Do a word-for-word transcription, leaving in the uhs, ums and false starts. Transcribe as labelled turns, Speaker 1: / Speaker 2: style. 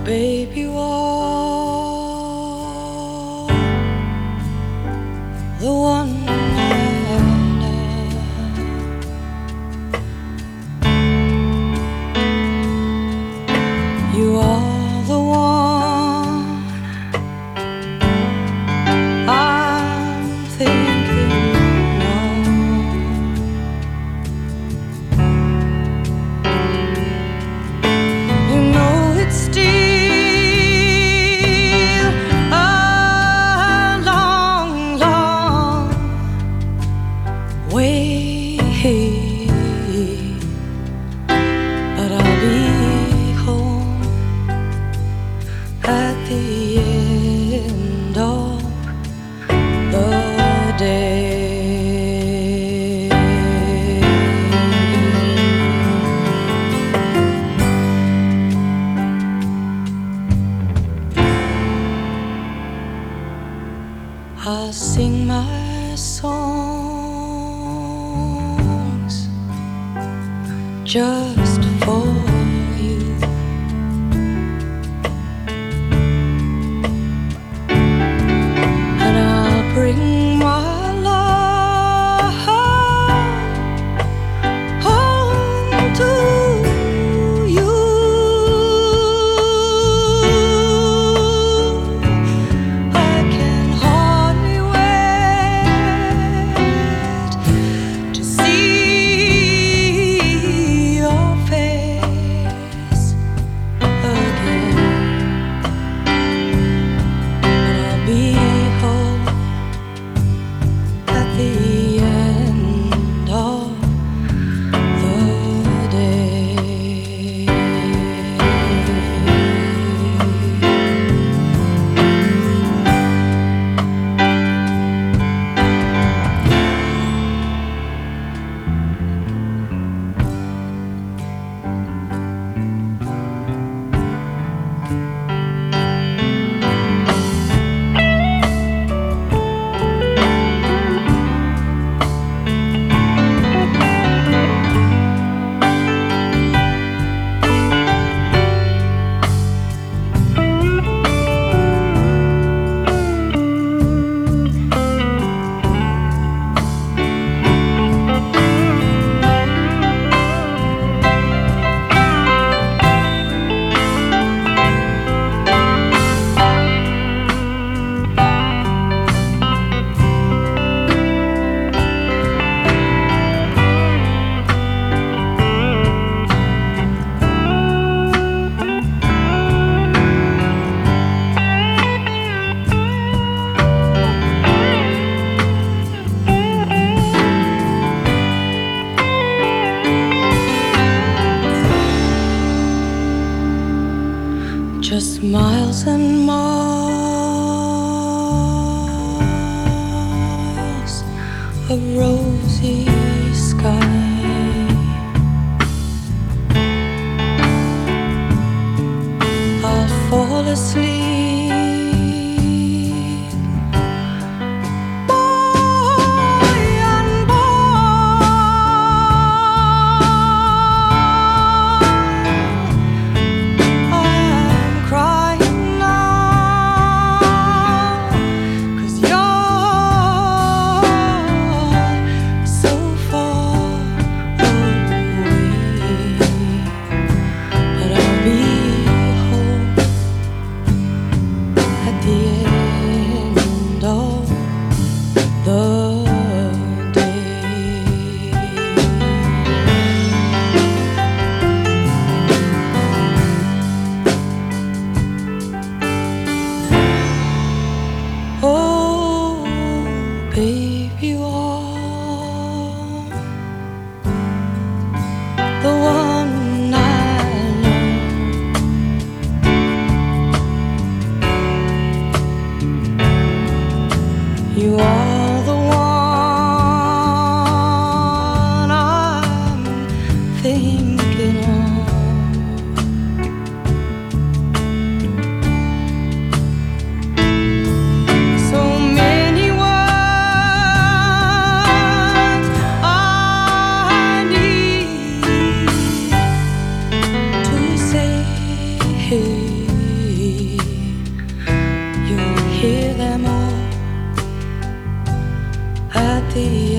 Speaker 1: Babe, you are the one I love. You are the one I'm thinking of. You know it's still way, but I'll be home at the end of the day. I'll sing my songs just for you, and I'll bring my love home to you. I can hardly wait to see your face again, and I'll be home at the end of the day. Just miles and miles of rosy sky. I'll fall asleep. Babe, you are the one I love. You are the one I'm thinking of. Hey the